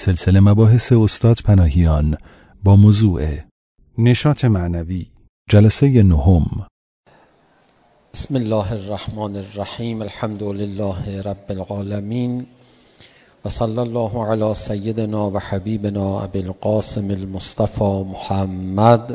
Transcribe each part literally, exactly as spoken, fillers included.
سلسله مباحث استاد پناهیان با موضوع نشاط معنوی، جلسه نهم. بسم الله الرحمن الرحیم. الحمد لله رب العالمین و صلی الله علی سیدنا و حبیبنا ابی القاسم المصطفى محمد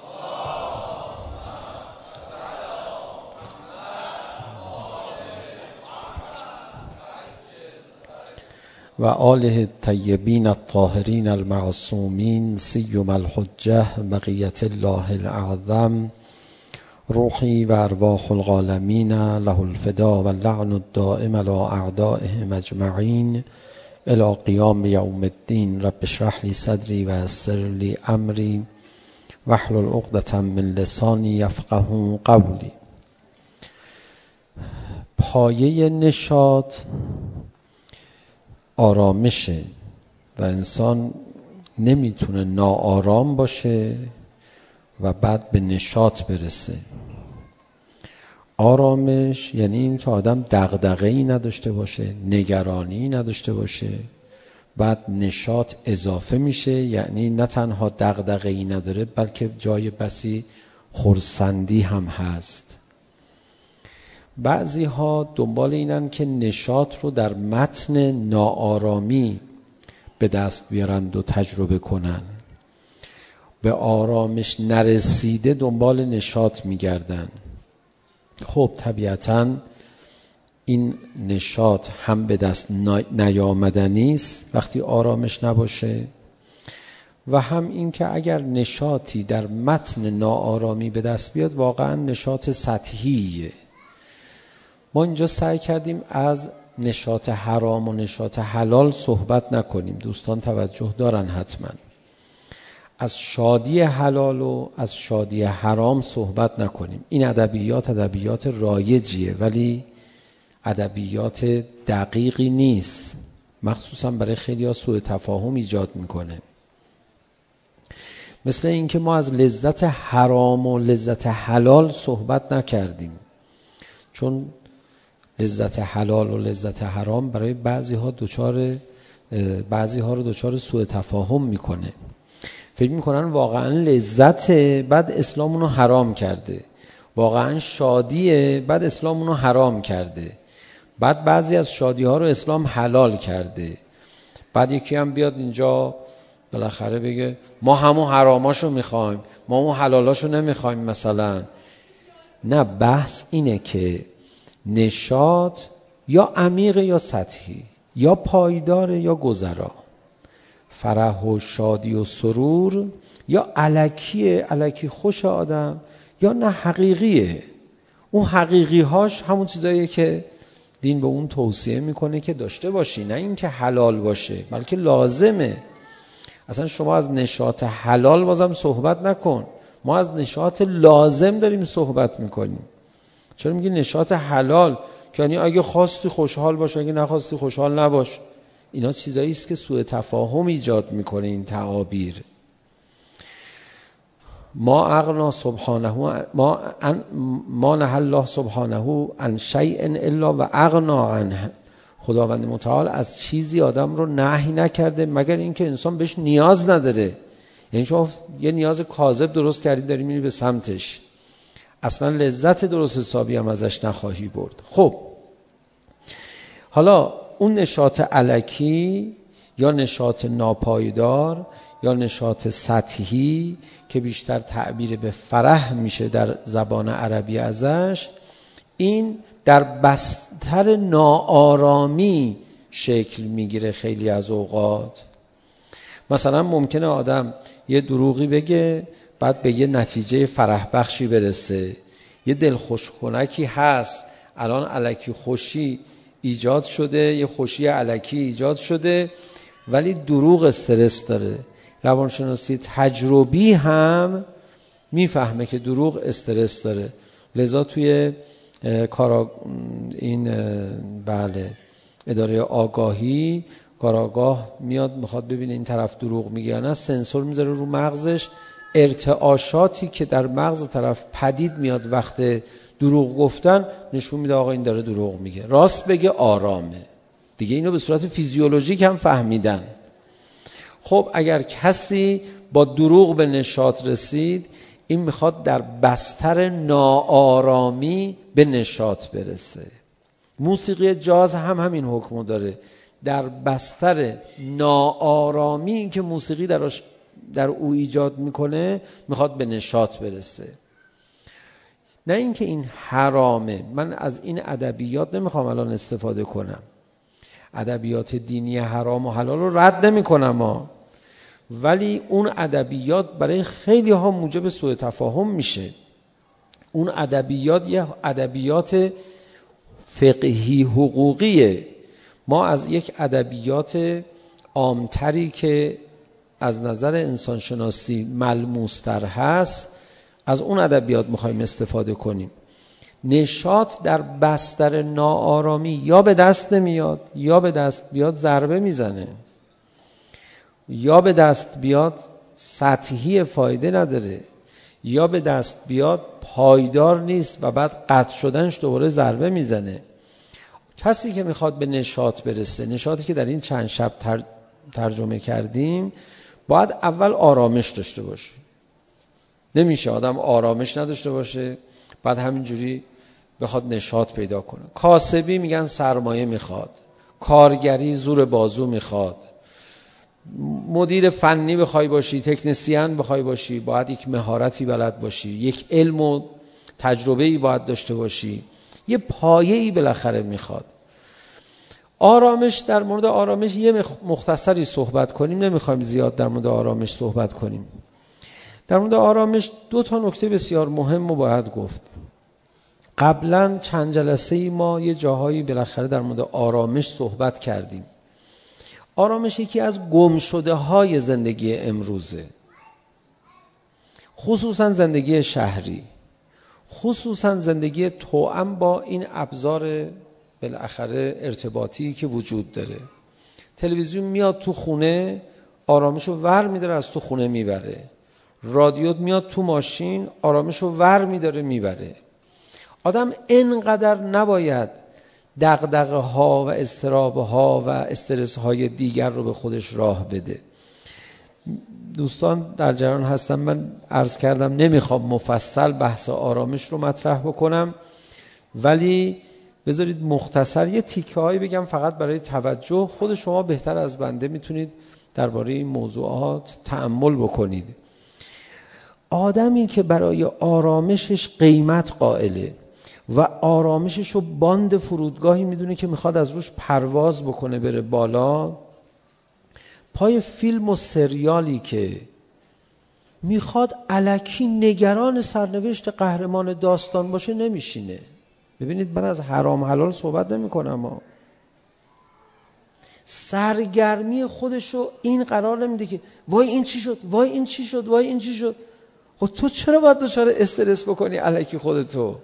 و آله الطیبین الطاهرین المعصومین سیم الحجه بقیت الله الاعظم روحی و ارواح العالمین له الفدا و اللعن الدائم علی اعدائهم اجمعین الی قیام یوم الدین. رب اشرح لی صدری و یسر لی امری واحلل عقدة من لسانی یفقهوا قولی. پایه نشاط آرامشه و انسان نمیتونه ناآرام باشه و بعد به نشاط برسه. آرامش یعنی این که آدم دغدغه‌ای نداشته باشه، نگرانی نداشته باشه، بعد نشاط اضافه میشه، یعنی نه تنها دغدغه‌ای نداره بلکه جای بسی خرسندی هم هست. بعضی ها دنبال اینن که نشاط رو در متن ناآرامی به دست بیارند و تجربه کنن. به آرامش نرسیده دنبال نشاط میگردن. خب طبیعتاً این نشاط هم به دست نیامدنی است وقتی آرامش نباشه و هم این که اگر نشاطی در متن ناآرامی به دست بیاد واقعاً نشاط سطحیه. ما اینجا سعی کردیم از نشاط حرام و نشاط حلال صحبت نکنیم. دوستان توجه دارن حتما. از شادی حلال و از شادی حرام صحبت نکنیم. این ادبیات ادبیات رایجیه ولی ادبیات دقیقی نیست. مخصوصا برای خیلی ها سوء تفاهم ایجاد میکنه. مثل اینکه ما از لذت حرام و لذت حلال صحبت نکردیم، چون لذت حلال و لذت حرام برای بعضی ها دوچار بعضی ها رو دوچار سوء تفاهم میکنه. فکر میکنن واقعا لذت بعد اسلام اونو حرام کرده، واقعا شادیه بعد اسلام اونو حرام کرده، بعد بعضی از شادی ها رو اسلام حلال کرده، بعد یکی هم بیاد اینجا بالاخره بگه ما همون حراماشو میخوایم، ما همون حلالاشو نمیخوایم مثلا. نه، بحث اینه که نشاط یا عمیق یا سطحی، یا پایدار یا گذرا، فرح و شادی و سرور یا الکیه، الکی خوش آدم، یا نه حقیقیه. اون حقیقی هاش همون چیزاییه که دین به اون توصیه میکنه که داشته باشی، نه این که حلال باشه بلکه لازمه. اصلا شما از نشاط حلال بازم صحبت نکن، ما از نشاط لازم داریم صحبت میکنیم. چرا میگی نشاط حلال؟ که یعنی اگه خواستی خوشحال باش، اگه نخواستی خوشحال نباش. اینا چیزایی است که سوء تفاهم ایجاد میکنه این تعابیر. ما اغنا سبحانه ما ان ما نه الله سبحانه عن شیء الا و اغنا عنه. خداوند متعال از چیزی آدم رو نهی نکرده مگر اینکه انسان بهش نیاز نداره. یعنی شما یه نیاز کاذب درست کردی داری میری به سمتش، اصلا لذت درست حسابی هم ازش نخواهی برد. خب حالا اون نشاط الکی یا نشاط ناپایدار یا نشاط سطحی که بیشتر تعبیر به فرح میشه در زبان عربی ازش، این در بستر ناآرامی شکل میگیره خیلی از اوقات. مثلا ممکنه آدم یه دروغی بگه بعد به یه نتیجه فرح بخشی برسه، یه دلخوش کنکی هست، الان الکی خوشی ایجاد شده، یه خوشی الکی ایجاد شده ولی دروغ استرس داره. روانشناسی تجربی هم میفهمه که دروغ استرس داره، لذا توی کارا این بله اداره آگاهی کاراگاه میاد میخواد ببینه این طرف دروغ میگه یا نه، سنسور میذاره رو مغزش، ارتعاشاتی که در مغز طرف پدید میاد وقت دروغ گفتن نشون میده آقا این داره دروغ میگه، راست بگه آرامه دیگه. اینو به صورت فیزیولوژیک هم فهمیدن. خب اگر کسی با دروغ به نشاط رسید، این میخواد در بستر ناآرامی به نشاط برسه. موسیقی جاز هم همین حکمو داره، در بستر ناآرامی که موسیقی دراش در او ایجاد میکنه میخواد به نشاط برسه. نه اینکه این حرامه. من از این ادبیات نمیخوام الان استفاده کنم، ادبیات دینی حرام و حلال رو رد نمی کنم ها. ولی اون ادبیات برای خیلی ها موجب سوء تفاهم میشه. اون ادبیات یه ادبیات فقهی حقوقیه. ما از یک ادبیات عامتری که از نظر انسانشناسی ملموستر هست، از اون ادبیات میخوایم استفاده کنیم. نشاط در بستر ناآرامی یا به دست نمیاد، یا به دست بیاد ضربه میزنه، یا به دست بیاد سطحی فایده نداره، یا به دست بیاد پایدار نیست و بعد قطع شدنش دوباره ضربه میزنه. کسی که میخواد به نشاط برسه، نشاطی که در این چند شب تر... ترجمه کردیم، باید اول آرامش داشته باشه. نمیشه آدم آرامش نداشته باشه بعد همینجوری بخواد نشاط پیدا کنه. کاسبی میگن سرمایه میخواد، کارگری زور بازو میخواد، مدیر فنی بخوای باشی، تکنسین بخوای باشی، باید یک مهارتی بلد باشی، یک علم و تجربه‌ای باید داشته باشی، یه پایه‌ای بالاخره میخواد. آرامش، در مورد آرامش یه مختصری صحبت کنیم، نمیخوایم زیاد در مورد آرامش صحبت کنیم. در مورد آرامش دو تا نکته بسیار مهم رو باید گفت. قبلا چند جلسه ای ما یه جاهایی بالاخره در مورد آرامش صحبت کردیم. آرامش یکی از گم شده های زندگی امروزه، خصوصا زندگی شهری، خصوصا زندگی توأم با این ابزار بالاخره ارتباطی که وجود داره. تلویزیون میاد تو خونه، آرامشو ور میداره از تو خونه میبره. رادیو میاد تو ماشین، آرامشو ور میداره میبره. آدم اینقدر نباید دغدغه ها و اضطراب ها و استرس های دیگر رو به خودش راه بده. دوستان در جریان هستم، من عرض کردم نمیخوام مفصل بحث آرامش رو مطرح بکنم، ولی بذارید مختصر یه تیکه هایی بگم فقط برای توجه. خود شما بهتر از بنده میتونید درباره این موضوعات تأمل بکنید. آدمی که برای آرامشش قیمت قائله و آرامشش رو باند فرودگاهی میدونه که میخواد از روش پرواز بکنه بره بالا، پای فیلم و سریالی که میخواد الکی نگران سرنوشت قهرمان داستان باشه نمیشینه. ببینید من از حرام حلال صحبت نمی کنم ها. سرگرمی خودشو این قرار نمیده که وای این چی شد، وای این چی شد، وای این چی شد. خب تو چرا باید دچار استرس بکنی الکی خودتو؟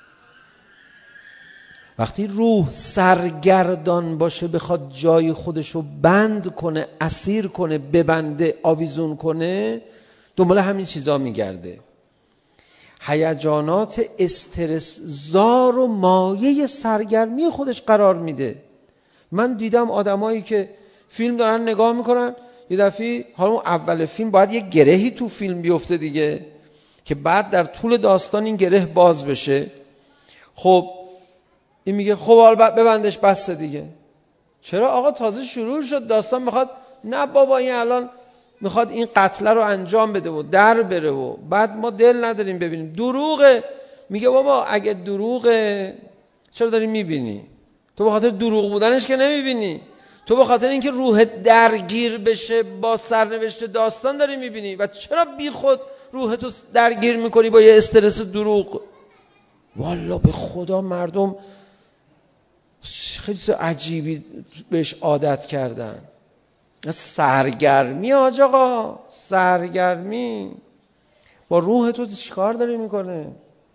وقتی روح سرگردان باشه، بخواد جای خودشو بند کنه، اسیر کنه، ببنده، آویزون کنه، دنبال همین چیزا میگرده. هیجانات استرس زار و مایه سرگرمی خودش قرار میده. من دیدم آدمایی که فیلم دارن نگاه میکنن، یه دفعه حالا اون اول فیلم باید یه گرهی تو فیلم بیفته دیگه، که بعد در طول داستان این گره باز بشه. خب این میگه خب حالا ببندش بسته دیگه. چرا آقا تازه شروع شد داستان؟ میخواد نه بابا این الان میخواد این قتله رو انجام بده و در بره و بعد ما دل نداریم ببینیم. دروغه. میگه بابا اگه دروغه چرا داری میبینی؟ تو به خاطر دروغ بودنش که نمیبینی، تو به خاطر اینکه روح درگیر بشه با سرنوشت داستان داری میبینی. و چرا بی خود روحتو درگیر میکنی با یه استرس دروغ؟ والا به خدا مردم خیلی عجیبی بهش عادت کردن. سرگرمی آج آقا، سرگرمی با روح تو چیکار داره میکنه؟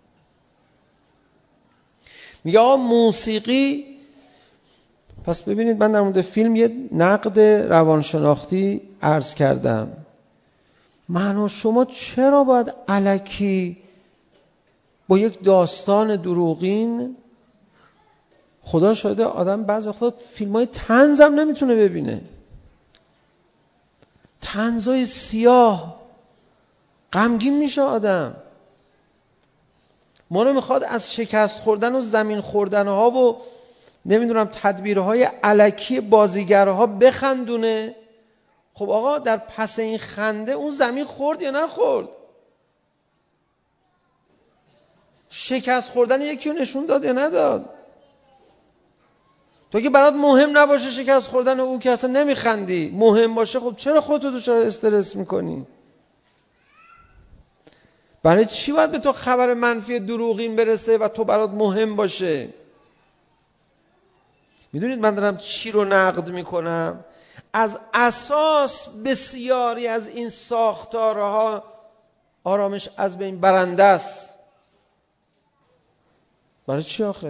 میگه آقا موسیقی. پس ببینید من در مورد فیلم یه نقد روانشناختی عرض کردم. من و شما چرا باید الکی با یک داستان دروغین؟ خدا شاهده آدم بعضی وقتا فیلمای طنز هم نمیتونه ببینه. طنزای سیاه، غمگین میشه آدم. ما رو میخواد از شکست خوردن و زمین خوردن ها و نمیدونم تدبیرهای الکی بازیگرها بخندونه. خب آقا در پس این خنده اون زمین خورد یا نخورد؟ شکست خوردن یکی رو نشون داد یا نداد؟ تو که برات مهم نباشه شکست خوردن او که اصلا نمیخندی، مهم باشه، خب چرا خودتو دچار استرس میکنی؟ برای چی باید به تو خبر منفی دروغین برسه و تو برات مهم باشه؟ میدونید من دارم چی رو نقد میکنم؟ از اساس بسیاری از این ساختارها آرامش از بین برنده است. برای چی آخه؟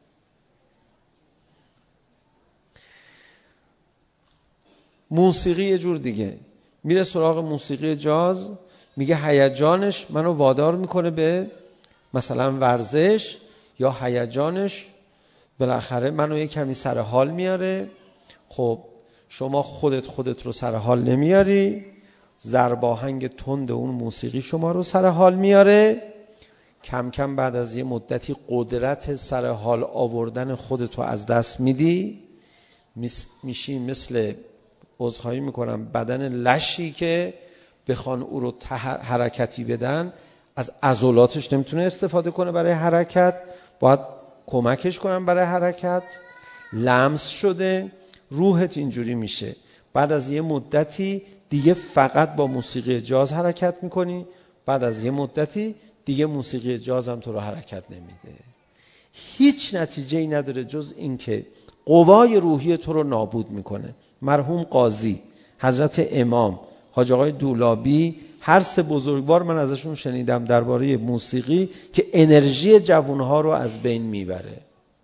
موسیقی یه جور دیگه، میره سراغ موسیقی جاز، میگه هیجانش منو وادار میکنه به مثلا ورزش، یا هیجانش بالاخره منو یه کمی سر حال میاره. خب شما خودت خودت رو سر حال نمیاری، ضرباهنگ تند اون موسیقی شما رو سر حال میاره. کم کم بعد از یه مدتی قدرت سر حال آوردن خودت رو از دست میدی، میشی مثل، عذرخواهی میکنم، بدن لشی که بخوان او رو حرکتی بدن، از عضلاتش نمیتونه استفاده کنه برای حرکت، باید کمکش کنن برای حرکت. لمس شده، روحت اینجوری میشه. بعد از یه مدتی دیگه فقط با موسیقی جاز حرکت میکنی، بعد از یه مدتی دیگه موسیقی جاز هم تو رو حرکت نمیده. هیچ نتیجه ای نداره جز این که قوای روحی تو رو نابود میکنه. مرحوم قاضی، حضرت امام، حاج آقای دولابی، هر سه بزرگوار من ازشون شنیدم درباره موسیقی که انرژی جوانها رو از بین میبره.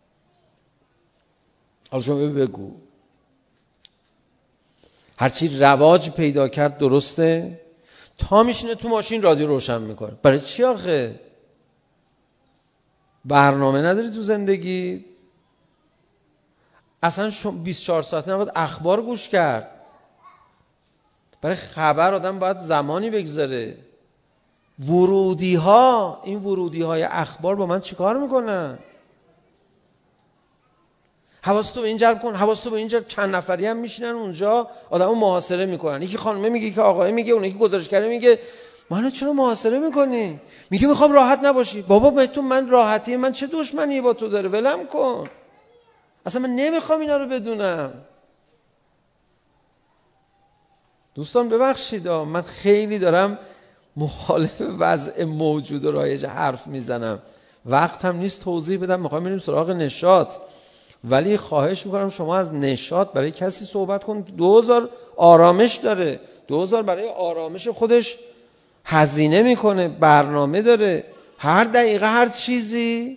حالا شما بگو هرچی رواج پیدا کرد درسته؟ تا میشینه تو ماشین رادیو روشن میکنه. برای چی آخه؟ برنامه نداری تو زندگی؟ اصلا بیست و چهار ساعته نباید اخبار گوش کرد. برای خبر آدم باید زمانی بگذاره. ورودی ها، این ورودی های اخبار با من چیکار میکنن؟ حواستو به این جلب کن، حواستو به این جلب. چند نفری هم میشینن اونجا آدمو محاصره میکنن. یکی خانمه میگه که آقای میگه، اون یکی گزارشگر میگه منو چرا محاصره میکنی؟ میگه میخوام راحت نباشی. بابا بهتون من راحتی من چه دشمنی با تو داره؟ ولم کن. اصلا من نمیخوام اینا رو بدونم. دوستان ببخشید من خیلی دارم مخالف وضع موجود و رایج حرف میزنم، وقت هم نیست توضیح بدم، میخوام بریم سراغ نشاط. ولی خواهش میکنم شما از نشاط برای کسی صحبت کن. دوزار آرامش داره، دوزار برای آرامش خودش هزینه میکنه، برنامه داره، هر دقیقه هر چیزی.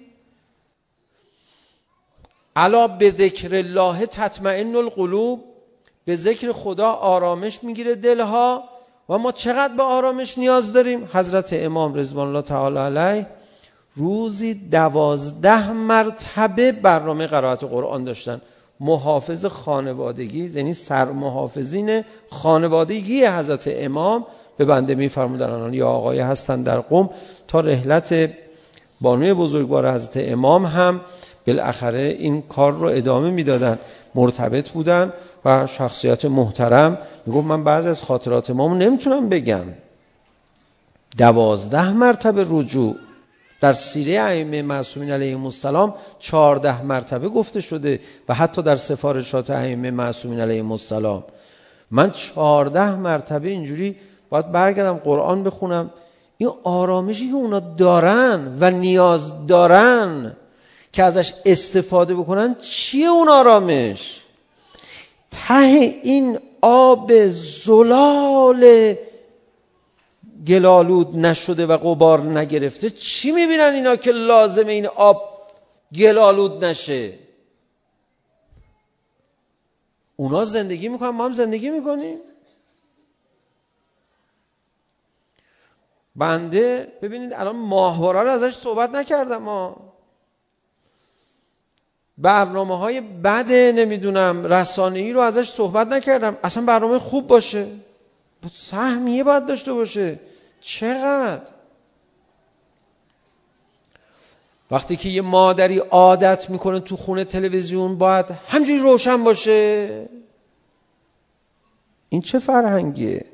الا به ذکر الله تطمئن القلوب، به ذکر خدا آرامش میگیره دلها. و ما چقدر به آرامش نیاز داریم؟ حضرت امام رضوان الله تعالی علیه روزی دوازده مرتبه برنامه قرائت قرآن داشتن. محافظ خانوادگی، یعنی سرمحافظین خانوادگی حضرت امام به بنده میفرمودن آنان یا آقای هستن در قم، تا رحلت بانوی بزرگوار حضرت امام هم بالاخره این کار رو ادامه میدادن، مرتبط بودن و شخصیت محترم. میگفت من بعضی از خاطرات امام نمیتونم بگم. دوازده مرتبه رجوع در سیره ائمه معصومین علیهم السلام چهارده مرتبه گفته شده و حتی در سفارشات ائمه معصومین علیهم السلام. من چهارده مرتبه اینجوری باید برگردم قرآن بخونم. این آرامشی که اونا دارن و نیاز دارن که ازش استفاده بکنن، چیه اون آرامش؟ ته این آب زلال گلالود نشده و غبار نگرفته چی میبینن اینا که لازم این آب گلالود نشه؟ اونا زندگی میکنن، ما هم زندگی میکنیم. بنده ببینید الان ماهواره رو ازش صحبت نکردم، ما برنامه های بد نمیدونم رسانه‌ای رو ازش صحبت نکردم. اصلا برنامه خوب باشه سهمیه باید داشته باشه. چقدر؟ وقتی که یه مادری عادت میکنه تو خونه تلویزیون باید همجوری روشن باشه، این چه فرهنگیه؟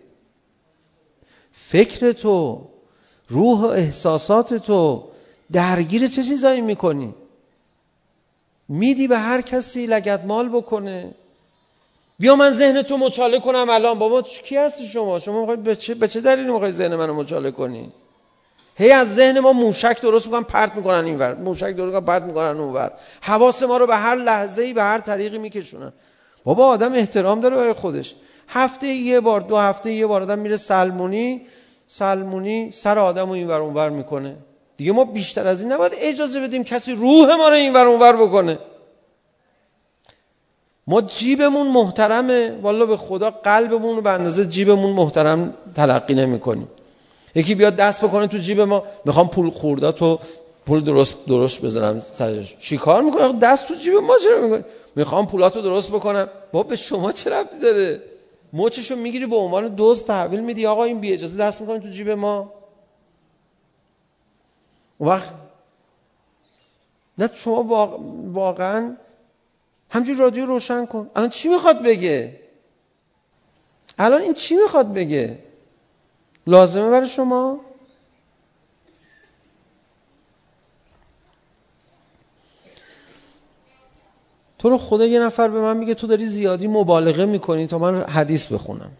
فکر تو، روح و احساسات تو درگیر چه چیزایی میکنی؟ میدی به هر کسی لگدمال بکنه. بیا من ذهن تو مچاله کنم الان. بابا کی هستی شما؟ شما میخواید به چه به چه دلیلی میخواید ذهن منو مچاله کنی؟ هی از ذهن ما موشک درست میکنن پرت میکنن اینور، موشک درست میکنن پرت میکنن اونور. حواس ما رو به هر لحظه‌ای به هر طریقی میکشونن. بابا آدم احترام داره برای خودش. هفته یه بار، دو هفته یه بار آدم میره سلمونی، سلمونی سر آدمو اینور اونور میکنه. دیگه ما بیشتر از این نباید اجازه بدیم کسی روح ما رو اینور اونور بکنه. ما جیبمون محترمه، والله به خدا قلبمون رو به اندازه جیبمون محترم تلقی نمی‌کنیم. یکی بیاد دست بکنه تو جیب ما، میخوام پول خورداتو پول درست درست بذارم سرش. چی کار میکنه؟ دست تو جیب ما چرا میکنی؟ میخوام پولاتو درست بکنم. بابا به شما چه ربطی داره؟ مچشو میگیری به عنوان دزد تحویل میدی، آقا این بی اجازه دست میکنی تو جیب ما. اون وقت نه شما واقعا همجوری رادیو روشن کن. الان چی میخواد بگه؟ الان این چی میخواد بگه؟ لازمه برای شما؟ تو رو خدا یه نفر به من میگه تو داری زیادی مبالغه میکنی تا من حدیث بخونم.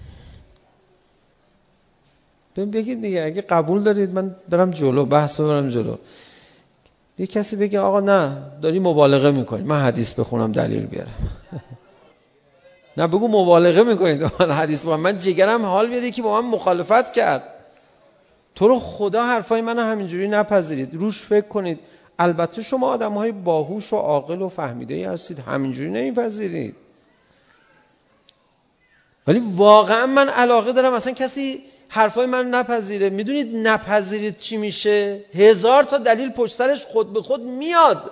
بگید دیگه اگه قبول دارید من برم جلو، بحث رو برم جلو. یه کسی بگه آقا نه داری مبالغه میکنی، من حدیث بخونم دلیل بیارم. نه بگو مبالغه میکنید من حدیث بخونم، من جگرم حال بیاد که با من مخالفت کرد. تو رو خدا حرفای منو همینجوری نپذیرید، روش فکر کنید. البته شما آدم‌های باهوش و عاقل و فهمیده‌ای هستید، همینجوری نمیپذیرید. ولی واقعا من علاقه دارم اصلا کسی حرفای من نپذیره. میدونید نپذیرید چی میشه؟ هزار تا دلیل پشت سرش خود به خود میاد،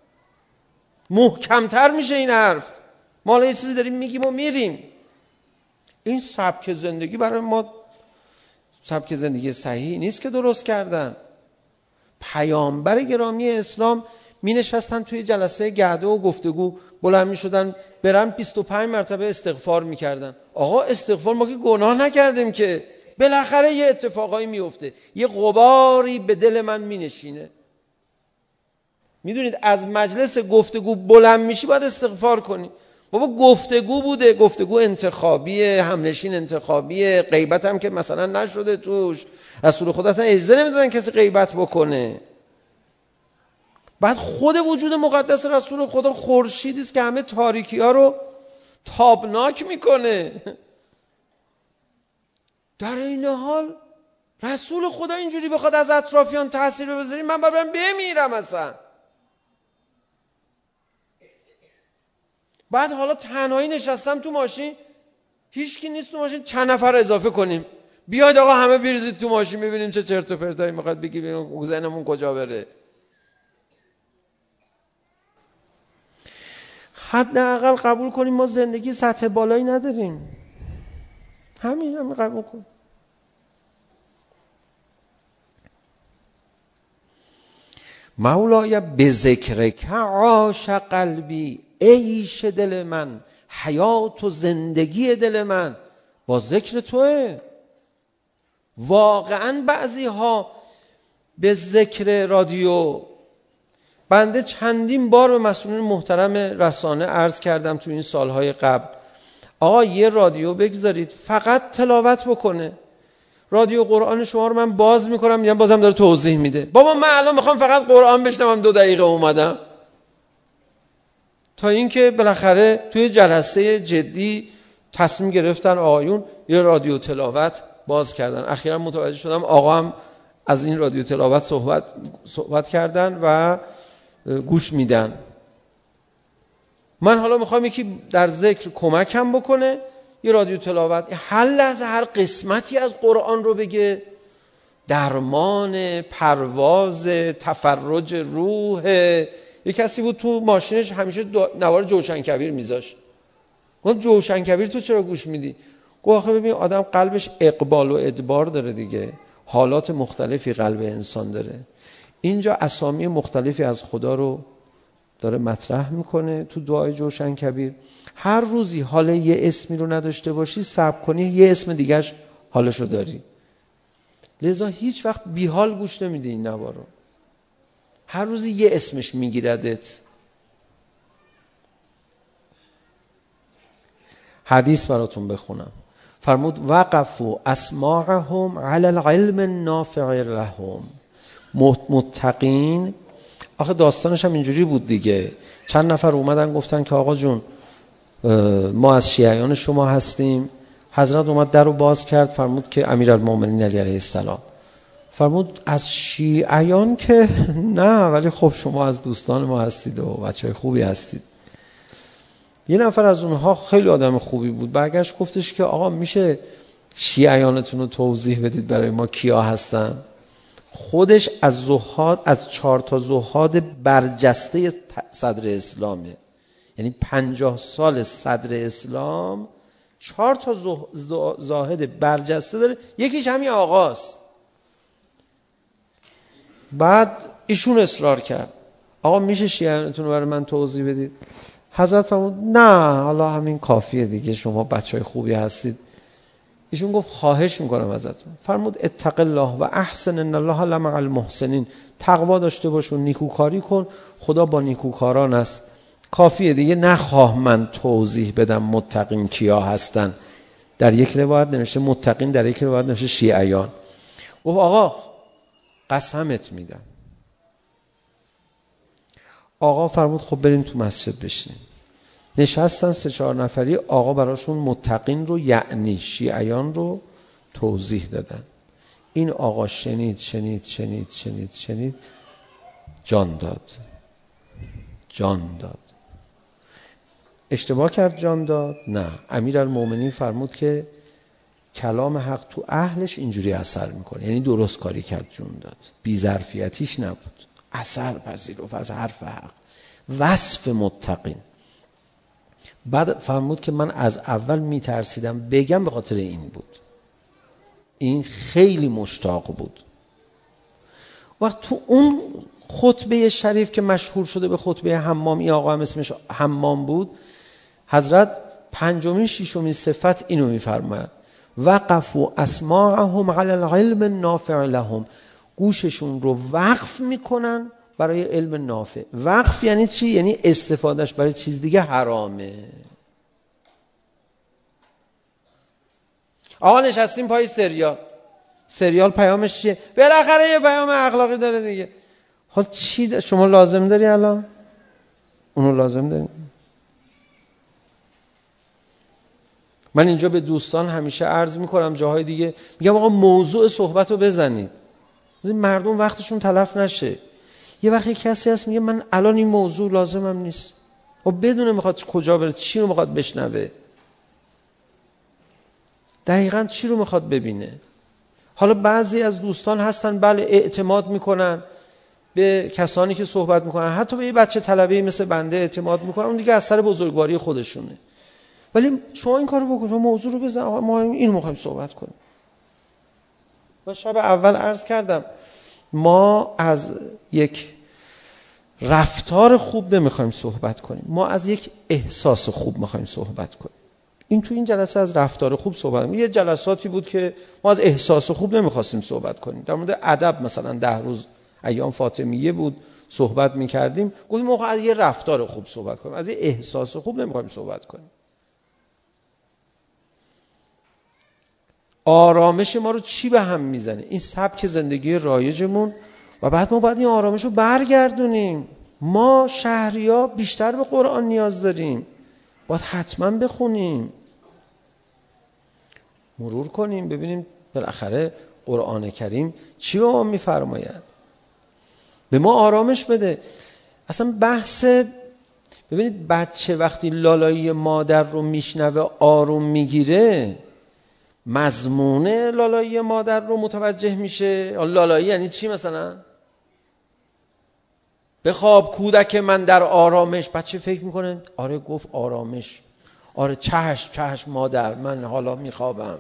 محکمتر میشه این حرف. ما حالا یه چیزی داریم میگیم و میریم. این سبک زندگی برای ما سبک زندگی صحیح نیست که درست کردن. پیامبر گرامی اسلام می نشستن توی جلسه گرده و گفتگو، بلند می شدن برن بیست و پنج مرتبه استغفار می کردن. آقا استغفار ما که گناه نکردیم که. بالاخره یه اتفاقایی می افته، یه غباری به دل من می نشینه. می دونید از مجلس گفتگو بلند میشی باید استغفار کنی. بابا گفتگو بوده، گفتگو انتخابیه، همنشین انتخابیه، غیبت هم که مثلا نشده توش. رسول خدا اصلا اجازه نمیدادن کسی غیبت بکنه. بعد خود وجود مقدس رسول خدا خورشیدی است که همه تاریکی ها رو تابناک میکنه. در این حال رسول خدا اینجوری بخواد از اطرافیان تاثیر بذاره، من باید برم بمیرم اصلا. بعد حالا تنهایی نشستم تو ماشین، هیچ کی نیست تو ماشین، چند نفر اضافه کنیم، بیاید آقا همه بریزید تو ماشین ببینیم چه چرت و پرتایی میخواد بگی، ببینیم ذهنمون کجا بره. حداقل قبول کنیم ما زندگی سطح بالایی نداریم. همین همین قبول کن. مولای به ذکرک عاش قلبی، عیش دل من، حیات و زندگی دل من با ذکر توه. واقعا بعضی ها به ذکر رادیو، بنده چندین بار به مسئولین محترم رسانه عرض کردم تو این سالهای قبل، آقا یه رادیو بگذارید فقط تلاوت بکنه. رادیو قرآن شما رو من باز میکنم میگم بازم داره توضیح میده. بابا من الان میخوام فقط قرآن بشنوم، دو دقیقه اومدم. تا اینکه بالاخره توی جلسه جدی تصمیم گرفتن آقایون یه رادیو تلاوت باز کردن. اخیراً متوجه شدم آقا هم از این رادیو تلاوت صحبت صحبت کردن و گوش میدن. من حالا میخوام یکی در ذکر کمکم بکنه، یه رادیو تلاوت هر لحظه هر قسمتی از قرآن رو بگه. درمان، پرواز، تفرج روح. یه کسی بود تو ماشینش همیشه نوار جوشن کبیر میذاشت. گفتم جوشن کبیر تو چرا گوش میدی؟ گفت آخه ببین آدم قلبش اقبال و ادبار داره دیگه، حالات مختلفی قلب انسان داره. اینجا اسامی مختلفی از خدا رو داره مطرح میکنه تو دعای جوشن کبیر. هر روزی حال یه اسمی رو نداشته باشی، صبر کنی یه اسم دیگهش حالشو داری. لذا هیچ وقت بی حال گوش نمیدی این نوا رو. هر روزی یه اسمش میگیردت. حدیث براتون بخونم. فرمود وقفوا اسماعهم علی العلم النافع لهم. متقین، آخه داستانش هم اینجوری بود دیگه. چند نفر اومدن گفتن که آقا جون ما از شیعیان شما هستیم. حضرت اومد در رو باز کرد، فرمود که امیرالمومنین علی علیه السلام. فرمود از شیعیان که نه، ولی خب شما از دوستان ما هستید و بچهای خوبی هستید. یه نفر از اونها خیلی آدم خوبی بود، برگشت گفتش که آقا میشه شیعیانتون رو توضیح بدید برای ما کیا هستن؟ خودش از زهاد، از چهار تا زهاد برجسته صدر اسلامه. یعنی پنجاه سال صدر اسلام چهار تا زاهد برجسته داره، یکیش همین آقاست. بعد ایشون اصرار کرد آقا میشه شیعیانتون رو برای من توضیح بدید؟ حضرت فرمود نه حالا همین کافیه دیگه، شما بچهای خوبی هستید. ایشون گفت خواهش میکنم ازتون. فرمود اتق الله و احسن ان الله لمع المحسنین. تقوا داشته باش و نیکوکاری کن، خدا با نیکوکاران است. کافیه دیگه، نخواه من توضیح بدم متقین کیا هستن. در یک روایت نوشته متقین، در یک روایت نوشته شیعیان. گفت آقا قسمت میدم. آقا فرمود خب بریم تو مسجد بشینیم. نشستن سه چهار نفری، آقا براشون متقین رو یعنی شیعیان رو توضیح دادن. این آقا شنید شنید شنید شنید شنید جان داد جان داد. اشتباه کرد جان داد؟ نه. امیرالمومنین فرمود که کلام حق تو اهلش اینجوری اثر میکنه، یعنی درست کاری کرد، جون داد. بی ظرفیتیش نبود، اثر پذیرفت از حرف حق. وصف متقین. بعد فرمود که من از اول میترسیدم بگم به خاطر این بود. این خیلی مشتاق بود. وقت تو اون خطبه شریف که مشهور شده به خطبه حمامی، آقا هم اسمش حمام بود، حضرت پنجمین ششمین صفت اینو میفرماید وقفوا اسماعهم علی العلم النافع لهم. گوششون رو وقف میکنن برای علم نافع. وقف یعنی چی؟ یعنی استفادهش برای چیز دیگه حرامه. آقا نشستیم پای سریال، سریال پیامش چیه؟ بالاخره یه پیام اخلاقی داره دیگه. حالا چی دا؟ شما لازم داری الان؟ اونو لازم داری؟ من اینجا به دوستان همیشه عرض میکنم، جاهای دیگه میگم آقا موضوع صحبت رو بزنید، مردم وقتشون تلف نشه. یه وقتی کسی هست میگه من الان این موضوع لازمم نیست، و بدونه میخواد کجا بره، چی رو میخواد بشنوه، دقیقاً چی رو میخواد ببینه. حالا بعضی از دوستان هستن بله اعتماد میکنن به کسانی که صحبت میکنن، حتی به یه بچه طلبه‌ای مثل بنده اعتماد میکنن، اون دیگه از سر بزرگواری خودشونه. ولی شما این کارو بکن، موضوع رو بزن، ما این میخوایم صحبت کنیم. و شب اول عرض کردم ما از یک رفتار خوب نمیخوایم صحبت کنیم، ما از یک احساس خوب میخوایم صحبت کنیم. این تو این جلسه از رفتار خوب صحبت کنیم. یه جلساتی بود که ما از احساس خوب نمیخواستیم صحبت کنیم. در مورد ادب مثلا ده روز ایام فاطمیه بود صحبت میکردیم، گفتیم ما از یه رفتار خوب صحبت کنیم، از یه احساس خوب نمیخوایم صحبت کنیم. آرامش ما رو چی به هم میزنه؟ این سبک زندگی رایجمون. و بعد ما باید این آرامش رو برگردونیم. ما شهریا بیشتر به قرآن نیاز داریم، باید حتما بخونیم، مرور کنیم، ببینیم بالاخره قرآن کریم چی به ما میفرماید. به ما آرامش بده. اصلا بحث، ببینید بچه وقتی لالایی مادر رو میشنوه آروم میگیره، مضمونه لالایی مادر رو متوجه میشه. لالایی یعنی چی؟ مثلا بخواب کودک من در آرامش، بچه فکر میکنه آره گفت آرامش. آره چشم چشم مادر، من حالا میخوابم.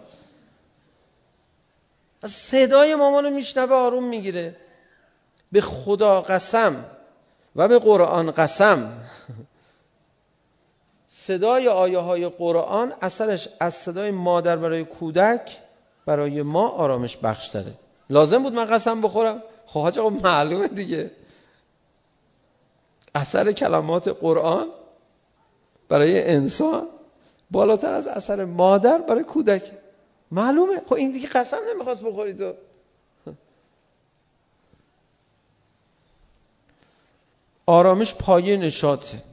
از صدای مامانو میشنوه آروم میگیره. به خدا قسم و به قرآن قسم، صدای آیه های قرآن اثرش از صدای مادر برای کودک برای ما آرامش بخش تره. لازم بود من قسم بخورم؟ خب حاج آقا معلومه دیگه، اثر کلمات قرآن برای انسان بالاتر از اثر مادر برای کودک. معلومه. خب این دیگه قسم نمیخواست بخوری تو. آرامش پایه نشاطه.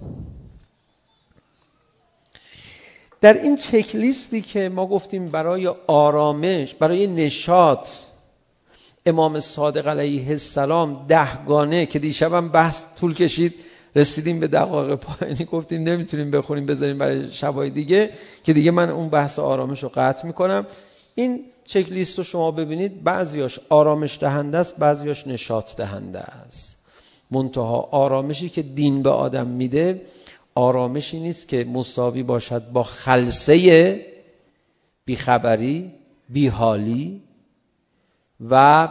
در این چک لیستی که ما گفتیم برای آرامش، برای نشاط، امام صادق علیه السلام ده گانه که دیشبم بحث طول کشید رسیدیم به دقایق پایانی، گفتیم نمیتونیم بخونیم بذاریم برای شبای دیگه که دیگه من اون بحث آرامش رو قطع میکنم. این چک لیست رو شما ببینید، بعضیاش آرامش دهنده است، بعضیاش نشاط دهنده است. منتها آرامشی که دین به آدم میده آرامشی نیست که مساوی باشد با خلسه بیخبری، بیحالی، و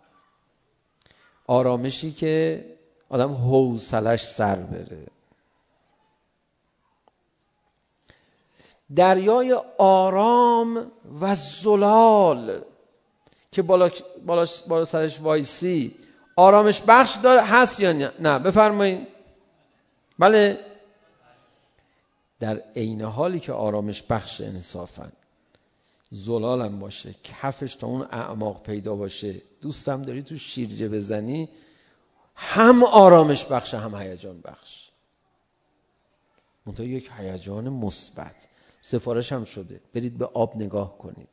آرامشی که آدم حوصلش سر بره. دریای آرام و زلال که بالا, بالا, بالا سرش وایسی آرامش بخش داره هست یا نه؟ نه بفرمایید. بله. در عین حالی که آرامش بخش انصافا زلالم باشه، کفش تا اون اعماق پیدا باشه، دوستم داری تو شیرجه بزنی، هم آرامش بخش هم هیجان بخش. منتها یک هیجان مثبت. سفارش هم شده برید به آب نگاه کنید.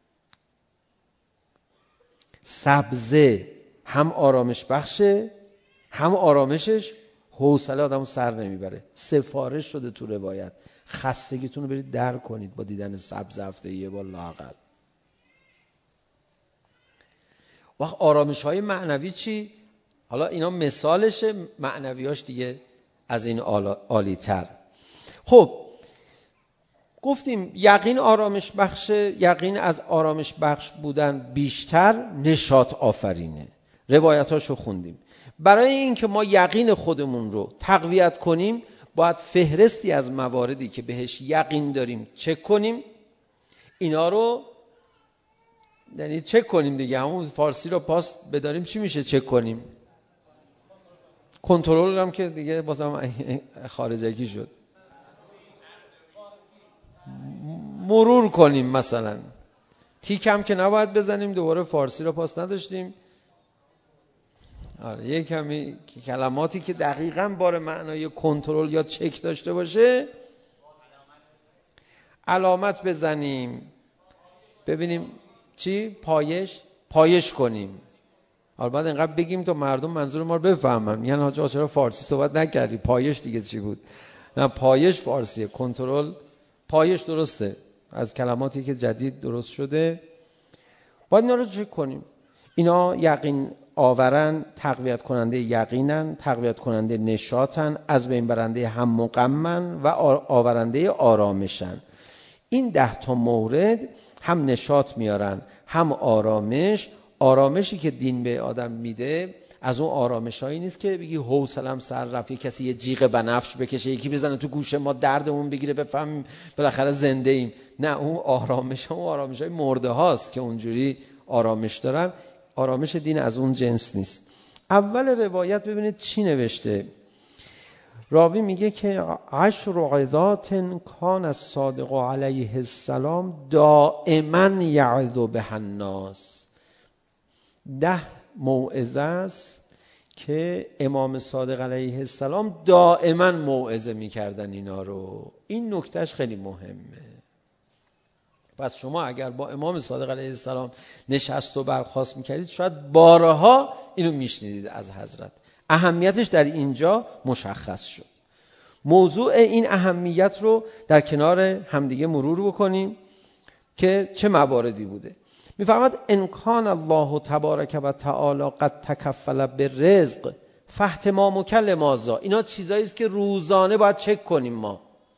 سبزه هم آرامش بخشه هم آرامشش حوصله آدمو سر نمیبره. سفارش شده تو روایت. خستگیتون رو برید در کنید با دیدن سبز هفته یه بار لااقل. وقت آرامش های معنوی چی؟ حالا اینا مثالشه، معنویاش دیگه از این عالی تر. خب گفتیم یقین آرامش بخشه. یقین از آرامش بخش بودن بیشتر نشاط آفرینه. روایتاشو خوندیم. برای اینکه ما یقین خودمون رو تقویت کنیم باید فهرستی از مواردی که بهش یقین داریم چک کنیم. اینا رو یعنی چک کنیم دیگه، همون فارسی رو پاس بداریم چی میشه چک کنیم؟ کنترل هم که دیگه بازم خارجگی شد. مرور کنیم مثلا. تیک هم که نباید بزنیم، دوباره فارسی رو پاس نداشتیم. آره یه کمی کلماتی که دقیقاً بار معنای کنترل یا چک داشته باشه علامت بزنیم، ببینیم چی؟ پایش پایش کنیم. حالا بعد اینقدر بگیم تا مردم منظور ما رو بفهمن. یعنی حاج آقا چرا فارسی صحبت نکردی؟ پایش دیگه چی بود؟ نه پایش فارسیه، کنترل پایش درسته. از کلماتی که جدید درست شده باید اینا رو چک کنیم. اینا یقین آورن، تقویت کننده یقینن، تقویت کننده نشاطن، از بین برنده هم مقمن و آورنده آرامشن. این ده تا مورد هم نشاط میارن هم آرامش. آرامشی که دین به آدم میده از اون آرامشایی نیست که بگی حوصله‌ام سر رفت، کسی یه جیغ بنفش بکشه، یکی بزنه تو گوش ما دردمون بگیره بفهمیم بالاخره زنده ایم. نه، اون آرامش اون آرامشای مرده هاست که اونجوری آرامش دارن. آرامش دین از اون جنس نیست. اول روایت ببینید چی نوشته. راوی میگه که عشر عظات کان الصادق علیه السلام دائما یعظ به الناس. ده موعظه است که امام صادق علیه السلام دائما موعظه میکردن اینا رو. این نکتهش خیلی مهمه. پس شما اگر با امام صادق علیه السلام نشست و برخاست میکردید شاید بارها اینو میشنیدید از حضرت. اهمیتش در اینجا مشخص شد. موضوع این اهمیت رو در کنار همدیگه مرور بکنیم که چه مواردی بوده. میفرماد ان کان الله تبارک و تعالی قد تکفل بالرزق فاهتمامک لماذا. اینا چیزایی است که روزانه باید چک کنیم. ما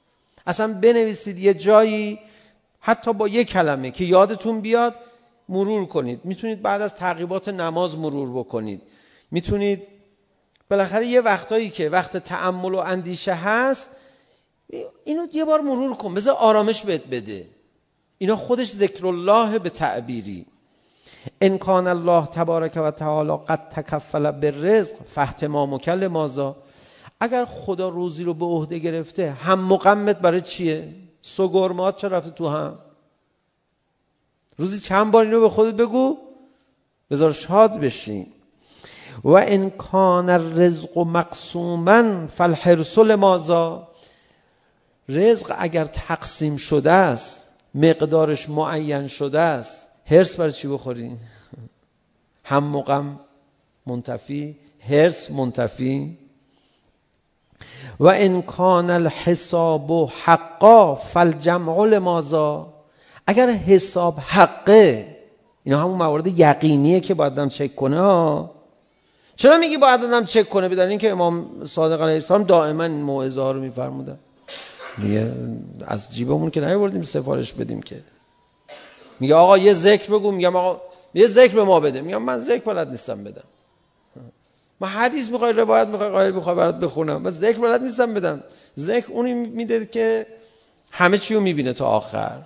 اصلا بنویسید یه جایی، حتی با یک کلمه که یادتون بیاد مرور کنید. میتونید بعد از تعقیبات نماز مرور بکنید. میتونید بالاخره یه وقتایی که وقت تأمل و اندیشه هست اینو یه بار مرور کن، بذار آرامش بهت بده. اینا خودش ذکر الله به تعبیری. ان کان الله تبارک و تعالی قد تکفل بالرزق فاهتمامک لماذا. اگر خدا روزی رو به عهده گرفته، هم مقمت برای چیه؟ سگرمات چه رفته تو هم؟ روزی چند بار اینو به خودت بگو، بذار شاد بشین. و ان کان الرزق مقسوما فالحرص لماذا. رزق اگر تقسیم شده است، مقدارش معین شده است، حرص برای چی بخورین؟ هم مقام منتفی، حرص منتفی. و ان کان الحساب حقا فالجمع لماذا. اگر حساب حقه، اینا همون موارد یقینیه که باید آدم چک کنه ها. چرا میگی باید آدم چک کنه؟ بدون اینکه امام صادق علیه السلام دائما این موعظه ها رو میفرمودن دیگه. از جیبمون که نیاوردیم سفارش بدیم که. میگه آقا یه ذکر بگو، میگم آقا یه ذکر به ما بده، میگم من ذکر بلد نیستم بدم. من حدیث میخوای، روایت میخوای، قائل میخوای برات بخونم، من ذکر بلد نیستم بدم. ذکر اونی میده که همه چی رو میبینه تا آخر.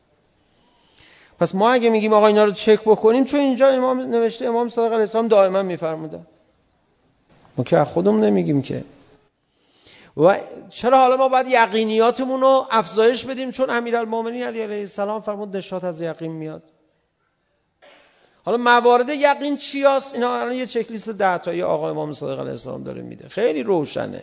پس ما اگه میگیم آقا اینا رو چک بکنیم، چون اینجا امام نوشته، امام صادق علیه السلام دائما میفرمودن، ما که خودمون نمیگیم که. و چرا حالا ما باید یقینیاتمون رو افزایش بدیم؟ چون امیرالمومنین علی علیه السلام فرمود نشاط از یقین میاد. حالا موارد یقین چی هست؟ اینا الان یه چک لیست ده تایی آقا امام صادق علیه السلام داره میده، خیلی روشنه.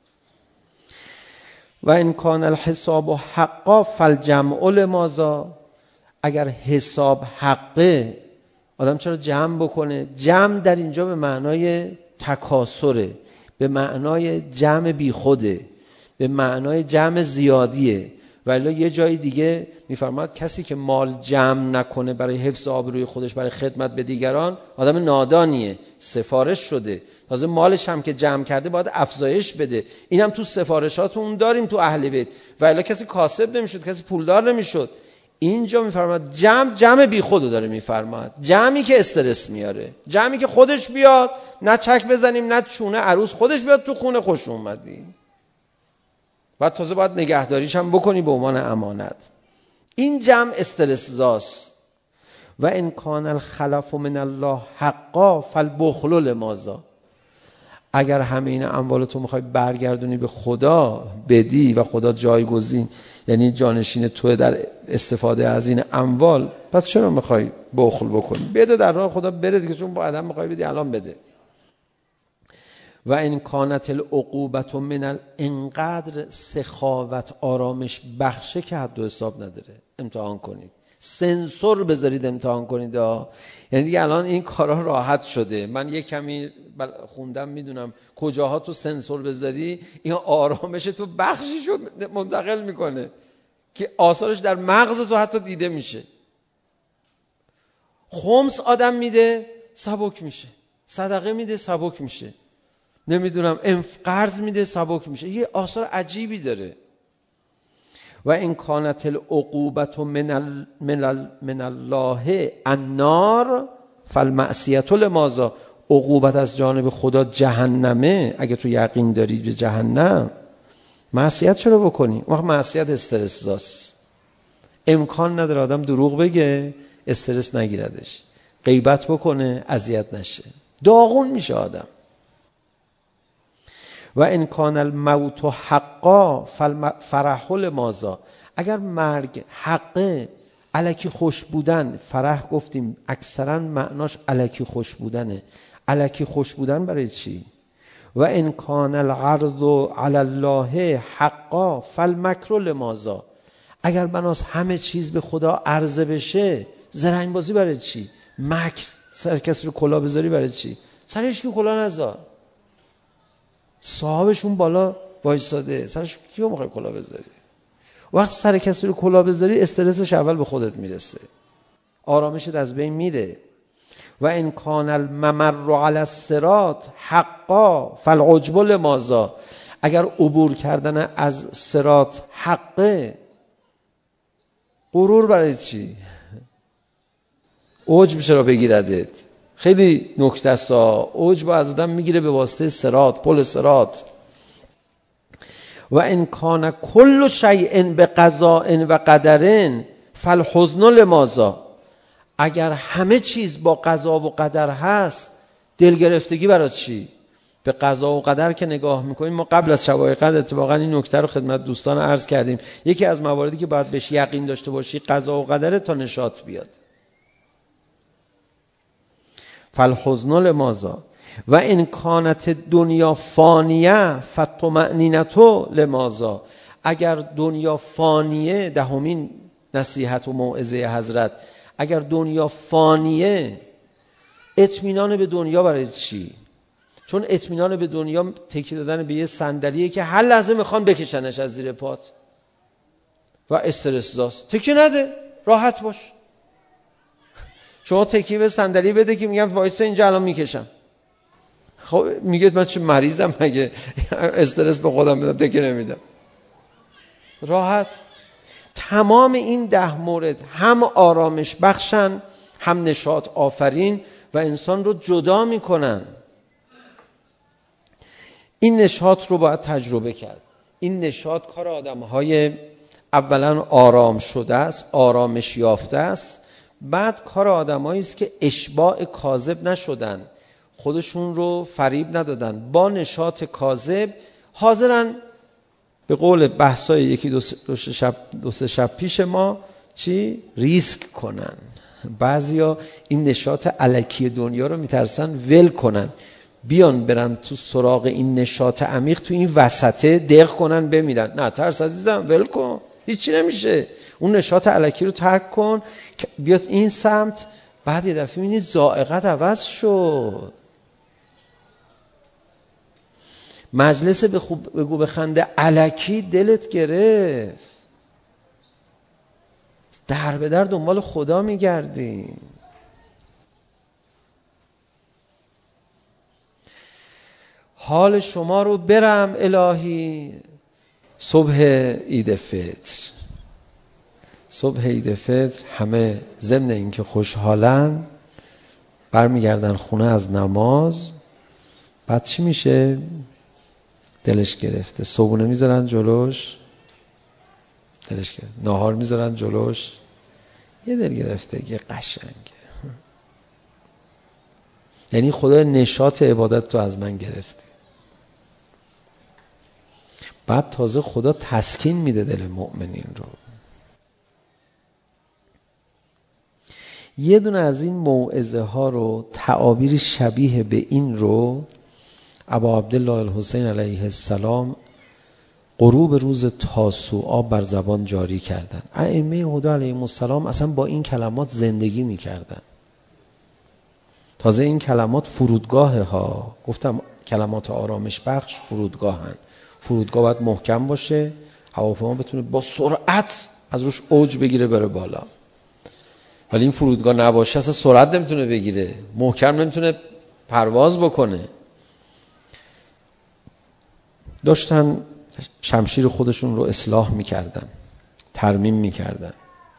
و ان کان الحساب حقا فالجمع لماذا. اگر حساب حقه، آدم چرا جمع بکنه؟ جمع در اینجا به معنای تکاسره، به معنای جمع بی خوده، به معنای جمع زیادیه. ولی یه جای دیگه میفرماد کسی که مال جمع نکنه برای حفظ آبروی خودش، برای خدمت به دیگران، آدم نادانیه، سفارش شده. تازه مالش هم که جمع کرده باید افزایش بده. اینم تو سفارشاتمون داریم تو اهل بیت. ولی کسی کاسب نمیشد، کسی پولدار نمیشد. اینجا میفرماد جمع جمع بی خودو داره میفرماد، جمعی که استرس میاره، جمعی که خودش بیاد، نه چک بزنیم نه چونه عروس، خودش بیاد تو خونه خوش اومدی. بعد تازه باید نگهداریش هم بکنی به عنوان امانت. این جمع استرس زاست. و ان کان الخلف من الله حقا فالبخل لماذا. اگر همه این اموالتو میخوای برگردونی به خدا بدی و خدا جایگزین، یعنی جانشین توی در استفاده از این اموال، پس چرا میخوای بخل بکنی؟ بده در راه خدا بره دیگه، چون با آدم میخوای بدی الان بده. و ان کانت العقوبت من اینقدر سخاوت آرامش بخشه که حد و حساب نداره. امتحان کنید، سنسور بذارید امتحان کنید. یعنی دیگه الان این کارا راحت شده. من یک کمی خوندم، میدونم کجاها تو سنسور بذاری این آرامش تو بخشیشو منتقل میکنه که آثارش در مغز تو حتی دیده میشه. خمس آدم میده سبک میشه، صدقه میده سبک میشه، نمیدونم انف قرض میده سبک میشه. یه آثار عجیبی داره. و ان کانت العقوبت من ال من, ال من الله النار فالمعصیه لماذا. عقوبت از جانب خدا جهنمه. اگه تو یقین داری به جهنم، معصیت چرا بکنی؟ وقت معصیت استرس زاست. امکان نداره آدم دروغ بگه استرس نگیردش، غیبت بکنه اذیت نشه، داغون میشه آدم. و ان کان الموت حقا فالفرح لماذا. اگر مرگ حقه، الکی خوش بودن، فرح گفتیم اکثرا معناش الکی خوش بودنه. الکی خوش بودن برای چی؟ و ان کان العرض علی الله حقا فالمکر لماذا. اگر بناس همه چیز به خدا عرضه بشه، زرنگ بازی برای چی؟ مکر، سر کسی رو کلا بذاری برای چی؟ سرش که کلا نذار، صاحبشون بالا وایساده، سرش کیو میخوای کلا بذاری؟ وقت سر کسی رو کلا بذاری استرسش اول به خودت میرسه، آرامشت از بین میره. و ان کان الممر علی الصراط حقا فالعجب لماذا. اگر عبور کردن از صراط حقه، غرور برای چی؟ عجب چرا بگیردت؟ خیلی نکته است. عجب از آدم میگیره به واسطه صراط، پل صراط. و ان کان کل شیء بقضاء و قدر فالحزن لماذا؟ اگر همه چیز با قضا و قدر هست، دلگرفتگی برای چی؟ به قضا و قدر که نگاه میکنیم، ما قبل از شبای قدر اتفاقا این نکته رو خدمت دوستان عرض کردیم، یکی از مواردی که باید بهش یقین داشته باشی قضا و قدر تا نشاط بیاد. فالحزن لماذا و ان کانت دنیا فانیه فالطمأنینة لماذا؟ اگر دنیا فانیه، دهمین نصیحت و موعظه حضرت، اگر دنیا فانیه، اطمینان به دنیا برای چی؟ چون اطمینان به دنیا تکیه دادن به یه صندلیه که هر لحظه میخوان بکشنش از زیر پات و استرس داست. تکیه نده، راحت باش. شما تکیه به صندلی بده که میگم وایسا اینجا الان میکشم. خب میگه من چه مریضم مگه استرس به خودم بدم؟ تکیه نمیدم، راحت. تمام این ده مورد هم آرامش بخشن، هم نشاط آفرین و انسان رو جدا میکنن. این نشاط رو باید تجربه کرد. این نشاط کار آدم‌های اولا آرام شده است، آرامش یافته است. بعد کار آدمایی است که اشباع کاذب نشدن، خودشون رو فریب ندادن، با نشاط کاذب حاضرن به قول بحثای یکی دو سه شب دو سه شب پیش ما چی ریسک کنن. بعضیا این نشاط الکی دنیا رو میترسن ول کنن، بیان برن تو سراغ این نشاط عمیق، تو این وسطه دق کنن بمیرن. نه ترس عزیزم، ول کن، هیچی نمیشه. اون نشاط الکی رو ترک کن، بیاد این سمت. بعد یه دفعه میبینی ذائقت عوض شد. مجلس به خوب بگو بخنده الکی دلت گرفت، در به در دنبال خدا میگردی. حال شما رو برم الهی. صبح عید فطر، صبح عید فطر همه ضمن این که خوشحالن برمیگردن خونه از نماز. بعد چی میشه؟ دلش گرفته. صبحونه میذارن جلوش، دلش گرفته. ناهار میذارن جلوش، یه دل گرفته یه قشنگه. یعنی خدا نشاط عبادت تو از من گرفتی. بعد تازه خدا تسکین میده دل مؤمنین رو. یه دونه از این موعظه ها رو، تعابیر شبیه به این رو ابا عبدالله الحسین علیه السلام غروب روز تاسوعا بر زبان جاری کردن. ائمه هدی علیهم السلام اصلا با این کلمات زندگی میکردن. تازه این کلمات فرودگاه ها، گفتم کلمات آرامش بخش فرودگاهن. فرودگاه باید محکم باشه، هواپیما بتونه با سرعت از روش اوج بگیره بره بالا. ولی این فرودگاه نباشه اصلا سرعت نمیتونه بگیره، محکم نمیتونه پرواز بکنه. داشتن شمشیر خودشون رو اصلاح میکردن، ترمیم میکردن.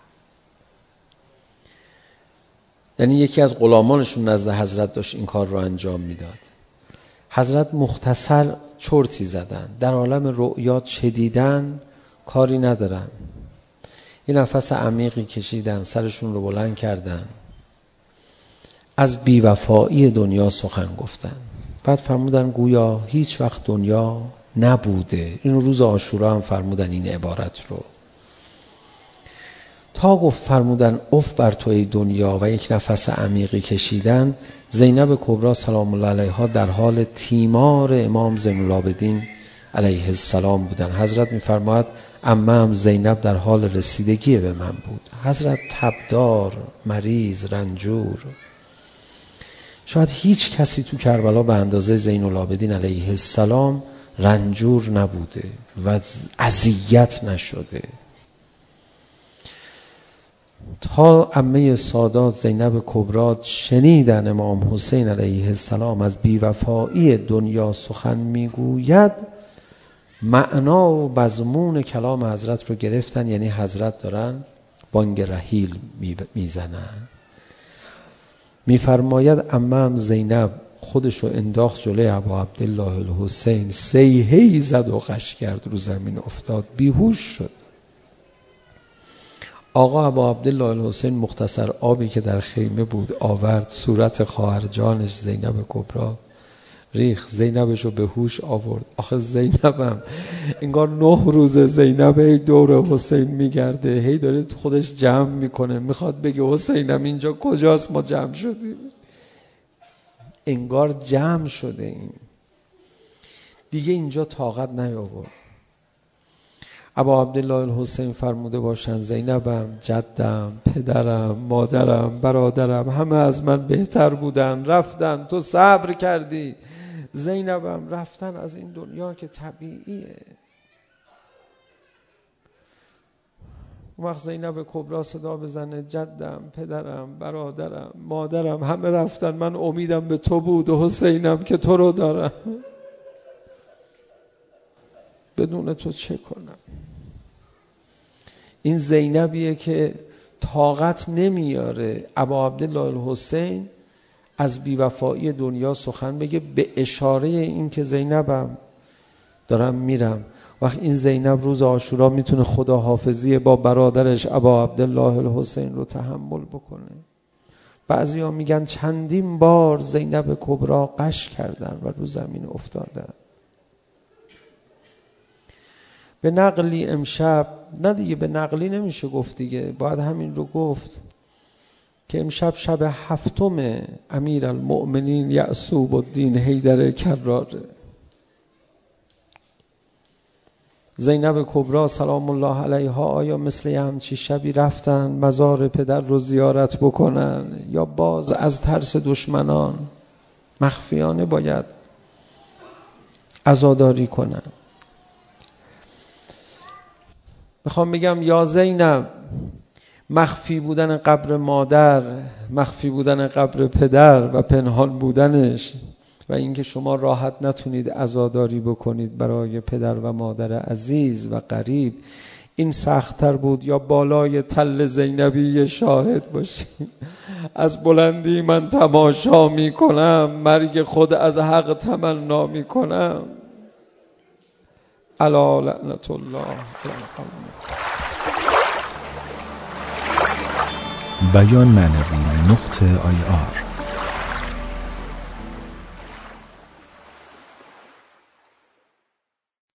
یعنی یکی از غلامانشون نزد حضرت داشت این کار رو انجام میداد. حضرت مختصر چرتی زدن، در عالم رؤیا چه دیدن کاری ندارن. یه نفس عمیقی کشیدن، سرشون رو بلند کردن، از بیوفایی دنیا سخن گفتن. بعد فرمودن گویا هیچ وقت دنیا نبوده. این روز عاشورا هم فرمودن این عبارت رو. تا گفت فرمودن اف بر توی دنیا و یک نفس عمیقی کشیدن، زینب کبری سلام الله علیها در حال تیمار امام زین العابدین علیه السلام بودن. حضرت میفرماید عمم زینب در حال رسیدگی به من بود. حضرت تبدار، مریض، رنجور. شاید هیچ کسی تو کربلا به اندازه زین العابدین علیه السلام رنجور نبوده و اذیت نشده. تا عمه سادات زینب کبری شنیدن امام حسین علیه السلام از بیوفایی دنیا سخن میگوید، معنا و مضمون کلام حضرت رو گرفتن، یعنی حضرت دارن بانگ رحیل میزنن. میفرماید عمم زینب خودش رو انداخت جلوی ابا عبدالله الحسین، صیحه‌ای زد و غش کرد، رو زمین افتاد، بیهوش شد. آقا ابا عبدالله الحسین مختصر آبی که در خیمه بود آورد، صورت خواهر جانش زینب کبری ریخ، زینبش رو به هوش آورد. آخه زینبم انگار نه روز زینب هی دور حسین میگرده، هی داره تو خودش جمع میکنه، میخواد بگه حسینم اینجا کجاست، ما جمع شدیم. انگار جمع شده. این دیگه اینجا طاقت نیاورد. ابا عبدالله الحسین فرموده باشن زینبم، جدم، پدرم، مادرم، برادرم همه از من بهتر بودن، رفتن، تو صبر کردی. زینبم رفتن از این دنیا که طبیعیه. وقت زینب کبری صدا بزنه جدم، پدرم، برادرم، مادرم همه رفتن، من امیدم به تو بود و حسینم که تو رو دارم، بدون تو چه کنم؟ این زینبیه که طاقت نمیاره ابا عبدالله الحسین از بیوفایی دنیا سخن بگه، به اشاره این که زینبم دارم میرم. وقت این زینب روز عاشورا میتونه خداحافظی با برادرش ابا عبدالله الحسین رو تحمل بکنه. بعضی ها میگن چندین بار زینب کبری غش کردن و رو زمین افتادن. به نقلی امشب، نه دیگه به نقلی نمیشه گفت دیگه، باید همین رو گفت که امشب شب هفتم امیر المؤمنین یعصوب الدین حیدر کراره. زینب کبری سلام الله علیها آیا مثل همچی شبی رفتن مزار پدر رو زیارت بکنن، یا باز از ترس دشمنان مخفیانه باید عزاداری کنن؟ میخوام بگم یا زینب، مخفی بودن قبر مادر، مخفی بودن قبر پدر و پنهان بودنش و اینکه شما راحت نتونید عزاداری بکنید برای پدر و مادر عزیز و قریب، این سخت‌تر بود یا بالای تل زینبی شاهد باشید؟ از بلندی من تماشا میکنم، مرگ خود از حق تمنا میکنم. الا لعنت الله. بیان معنوی نقطه آی آر